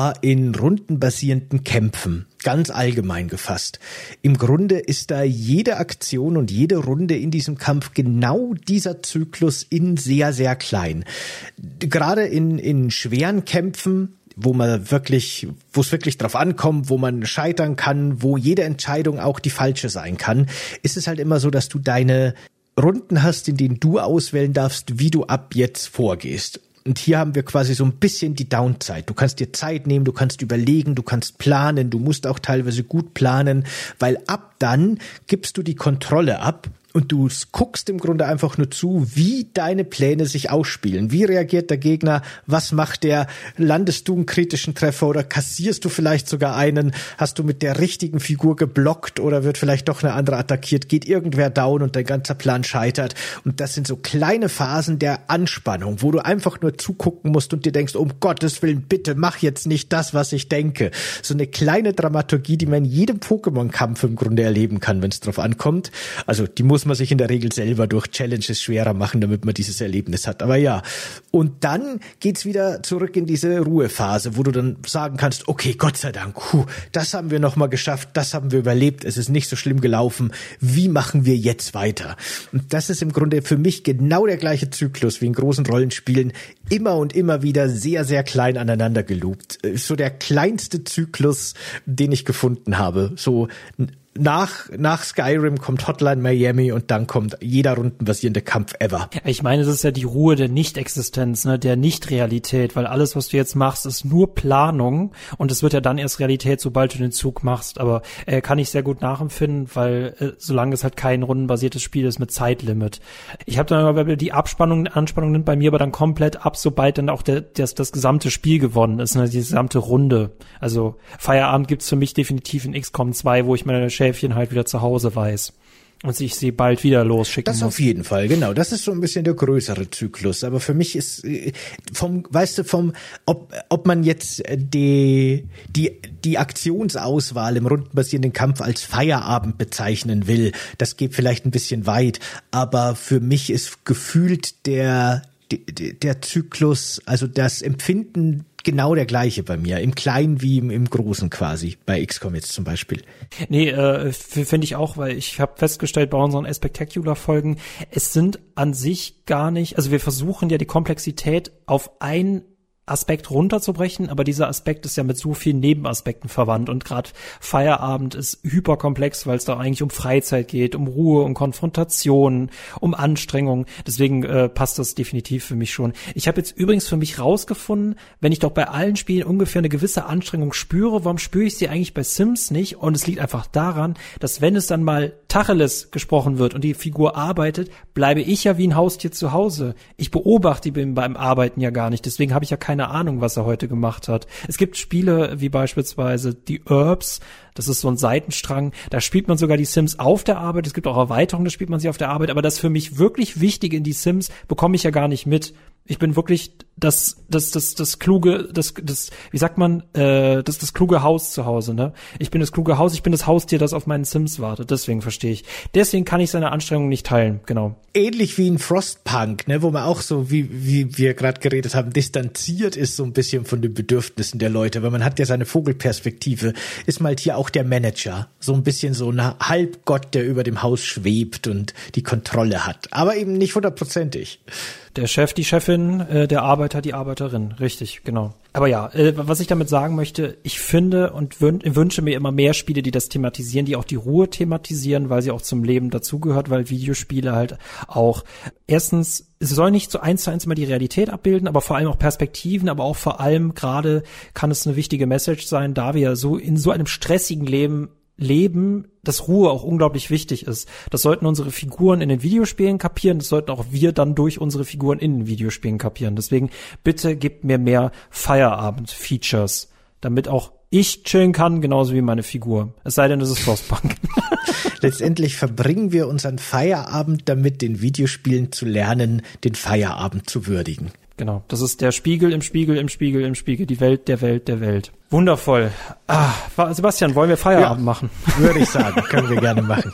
in rundenbasierenden Kämpfen, ganz allgemein gefasst. Im Grunde ist da jede Aktion und jede Runde in diesem Kampf genau dieser Zyklus in sehr, sehr klein. Gerade in, in schweren Kämpfen, wo man wirklich, wo es wirklich drauf ankommt, wo man scheitern kann, wo jede Entscheidung auch die falsche sein kann, ist es halt immer so, dass du deine Runden hast, in denen du auswählen darfst, wie du ab jetzt vorgehst. Und hier haben wir quasi so ein bisschen die Downzeit. Du kannst dir Zeit nehmen, du kannst überlegen, du kannst planen, du musst auch teilweise gut planen, weil ab dann gibst du die Kontrolle ab. Und du guckst im Grunde einfach nur zu, wie deine Pläne sich ausspielen. Wie reagiert der Gegner? Was macht der? Landest du einen kritischen Treffer oder kassierst du vielleicht sogar einen? Hast du mit der richtigen Figur geblockt oder wird vielleicht doch eine andere attackiert? Geht irgendwer down und dein ganzer Plan scheitert? Und das sind so kleine Phasen der Anspannung, wo du einfach nur zugucken musst und dir denkst, um Gottes Willen, bitte mach jetzt nicht das, was ich denke. So eine kleine Dramaturgie, die man in jedem Pokémon-Kampf im Grunde erleben kann, wenn es drauf ankommt. Also die muss man sich in der Regel selber durch Challenges schwerer machen, damit man dieses Erlebnis hat. Aber ja, und dann geht's wieder zurück in diese Ruhephase, wo du dann sagen kannst, okay, Gott sei Dank, puh, das haben wir nochmal geschafft, das haben wir überlebt, es ist nicht so schlimm gelaufen, wie machen wir jetzt weiter? Und das ist im Grunde für mich genau der gleiche Zyklus wie in großen Rollenspielen, immer und immer wieder sehr, sehr klein aneinander geloopt. So der kleinste Zyklus, den ich gefunden habe. So Nach, nach Skyrim kommt Hotline Miami und dann kommt jeder rundenbasierende Kampf ever. Ich meine, es ist ja die Ruhe der Nicht-Existenz, ne, der Nicht-Realität, weil alles, was du jetzt machst, ist nur Planung und es wird ja dann erst Realität, sobald du den Zug machst. Aber äh, kann ich sehr gut nachempfinden, weil äh, solange es halt kein rundenbasiertes Spiel ist mit Zeitlimit. Ich habe dann aber die Abspannung, Anspannung nimmt bei mir aber dann komplett ab, sobald dann auch der, das, das gesamte Spiel gewonnen ist, ne, die gesamte Runde. Also Feierabend gibt's für mich definitiv in X COM zwei, wo ich meine Schäfchen halt wieder zu Hause weiß und ich sie bald wieder losschicken das muss. Das auf jeden Fall, genau. Das ist so ein bisschen der größere Zyklus. Aber für mich ist vom, weißt du, vom, ob, ob man jetzt die, die, die Aktionsauswahl im rundenbasierenden Kampf als Feierabend bezeichnen will, das geht vielleicht ein bisschen weit. Aber für mich ist gefühlt der, der, der Zyklus, also das Empfinden genau der gleiche bei mir, im Kleinen wie im, im Großen quasi, bei X COM jetzt zum Beispiel. Nee, äh, finde ich auch, weil ich habe festgestellt bei unseren Spectacular-Folgen, es sind an sich gar nicht, also wir versuchen ja die Komplexität auf ein Aspekt runterzubrechen, aber dieser Aspekt ist ja mit so vielen Nebenaspekten verwandt und gerade Feierabend ist hyperkomplex, weil es da eigentlich um Freizeit geht, um Ruhe, um Konfrontation, um Anstrengung. Deswegen äh, passt das definitiv für mich schon. Ich habe jetzt übrigens für mich rausgefunden, wenn ich doch bei allen Spielen ungefähr eine gewisse Anstrengung spüre, warum spüre ich sie eigentlich bei Sims nicht? Und es liegt einfach daran, dass wenn es dann mal Tacheles gesprochen wird und die Figur arbeitet, bleibe ich ja wie ein Haustier zu Hause. Ich beobachte ihn beim Arbeiten ja gar nicht, deswegen habe ich ja keine Ahnung, was er heute gemacht hat. Es gibt Spiele wie beispielsweise die Herbs, das ist so ein Seitenstrang, da spielt man sogar die Sims auf der Arbeit, es gibt auch Erweiterungen, da spielt man sie auf der Arbeit, aber das für mich wirklich Wichtige in die Sims bekomme ich ja gar nicht mit. Ich bin wirklich das, das, das, das kluge, das, das, wie sagt man, äh, das, das kluge Haus zu Hause, ne? Ich bin das kluge Haus, ich bin das Haustier, das auf meinen Sims wartet, deswegen verstehe ich. Deswegen kann ich seine Anstrengung nicht teilen, genau. Ähnlich wie in Frostpunk, ne, wo man auch so, wie, wie wir gerade geredet haben, distanziert ist so ein bisschen von den Bedürfnissen der Leute, weil man hat ja seine Vogelperspektive, ist mal hier auch der Manager, so ein bisschen so ein Halbgott, der über dem Haus schwebt und die Kontrolle hat, aber eben nicht hundertprozentig. Der Chef, die Chefin, äh, der Arbeiter, die Arbeiterin. Richtig, genau. Aber ja, äh, was ich damit sagen möchte, ich finde und wün- wünsche mir immer mehr Spiele, die das thematisieren, die auch die Ruhe thematisieren, weil sie auch zum Leben dazugehört, weil Videospiele halt auch erstens, es soll nicht so eins zu eins immer die Realität abbilden, aber vor allem auch Perspektiven, aber auch vor allem gerade kann es eine wichtige Message sein, da wir so in so einem stressigen Leben leben, dass Ruhe auch unglaublich wichtig ist. Das sollten unsere Figuren in den Videospielen kapieren, das sollten auch wir dann durch unsere Figuren in den Videospielen kapieren. Deswegen bitte gebt mir mehr Feierabend-Features, damit auch ich chillen kann, genauso wie meine Figur. Es sei denn, das ist Frostpunk. Letztendlich verbringen wir unseren Feierabend damit, den Videospielen zu lernen, den Feierabend zu würdigen. Genau, das ist der Spiegel im Spiegel im Spiegel im Spiegel, die Welt der Welt der Welt. Wundervoll. Ah, Sebastian, wollen wir Feierabend ja, machen? Würde ich sagen, können wir gerne machen.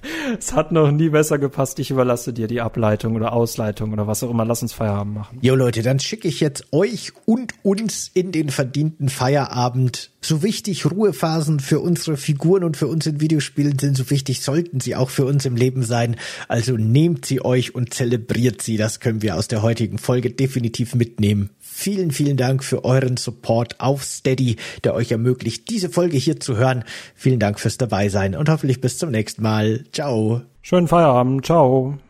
Es hat noch nie besser gepasst. Ich überlasse dir die Ableitung oder Ausleitung oder was auch immer. Lass uns Feierabend machen. Jo Leute, dann schicke ich jetzt euch und uns in den verdienten Feierabend. So wichtig Ruhephasen für unsere Figuren und für uns in Videospielen sind, so wichtig sollten sie auch für uns im Leben sein. Also nehmt sie euch und zelebriert sie. Das können wir aus der heutigen Folge definitiv mitnehmen. Vielen, vielen Dank für euren Support auf Steady, der euch ermöglicht, diese Folge hier zu hören. Vielen Dank fürs Dabeisein und hoffentlich bis zum nächsten Mal. Ciao. Schönen Feierabend. Ciao.